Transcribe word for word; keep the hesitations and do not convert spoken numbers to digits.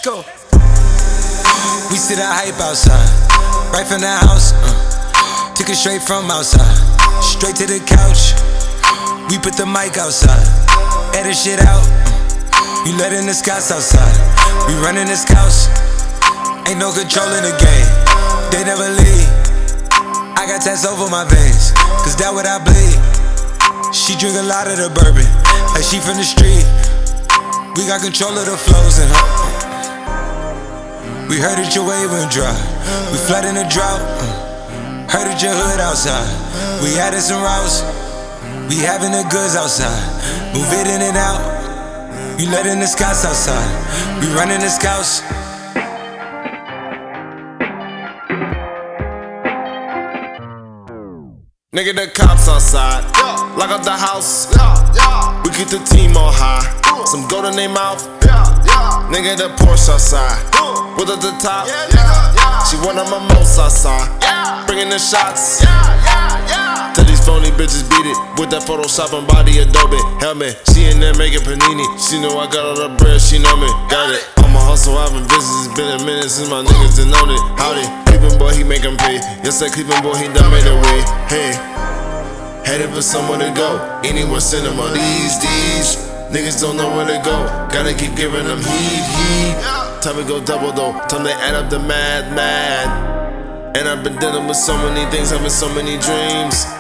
go. We see the hype outside, right from the house. Uh, took it straight from outside, straight to the couch. We put the mic outside, edit shit out. Uh, you letting the scouts outside, we running this house. Ain't no control in the game, they never leave. I got tats over my veins, cause that what I bleed. She drink a lot of the bourbon, like she from the street. We got control of the flows in her. We heard that your wave went dry, we flood in the drought. Heard that your hood outside, we added some routes. We having the goods outside, move it in and out. You letting the scouts outside, we running the scouts. Nigga, the cops outside, lock up the house. We keep the team on high, some gold in their mouth. Nigga, the Porsche outside, with at the top. She one of my most outside, bringing the shots. Tell these phony bitches beat it with that Photoshop and body Adobe. Helmet, she in there making panini. She know I got all the bread, she know me. Got it. On my hustle, I've been busy. It's been a minute since my niggas done known it. Howdy, Cleveland boy, he make 'em pay. Yes, that Cleveland boy, he done made a way. Hey, headed for somewhere to go. Anywhere cinema these days. Niggas don't know where to go. Gotta keep giving them heat, heat. Time to go double though. Time to add up the mad, mad. And I've been dealing with so many things, having so many dreams.